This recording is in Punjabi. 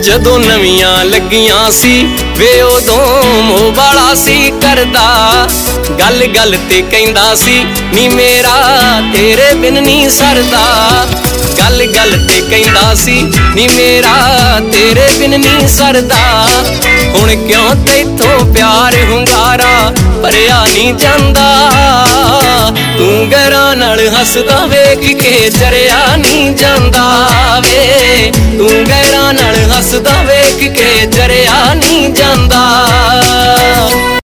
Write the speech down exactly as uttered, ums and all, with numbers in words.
ਜਦੋਂ ਨਵੀਆਂ ਲੱਗੀਆਂ ਸੀ ਵੇ ਉਦੋਂ ਮੋਹ ਵਾਲਾ ਸੀ ਕਰਦਾ, ਗੱਲ ਗੱਲ ਤੇ ਕਹਿੰਦਾ ਸੀ ਨੀ ਮੇਰਾ ਤੇਰੇ ਬਿਨ ਨਹੀਂ ਸਰਦਾ, ਗੱਲ ਗੱਲ ਤੇ ਕਹਿੰਦਾ ਸੀ ਨੀ ਮੇਰਾ ਤੇਰੇ ਬਿਨ ਨਹੀਂ ਸਰਦਾ। ਹੁਣ ਕਿਉਂ ਤੈਥੋਂ ਪਿਆਰ ਹੁੰਗਾਰਾ ਭਰਿਆ ਨਹੀਂ ਜਾਂਦਾ, ਤੂੰ ਗਰਾਂ ਨਾਲ ਹੱਸਦਾ ਵੇਖ ਕੇ ਜਰਿਆ ਨਹੀਂ ਜਾਂਦਾ ਵੇ, ਤੂੰ ਗਰਾਂ ਨਾਲ ਹੱਸਦਾ ਵੇਖ ਕੇ ਜਰਿਆ ਨਹੀਂ ਜਾਂਦਾ।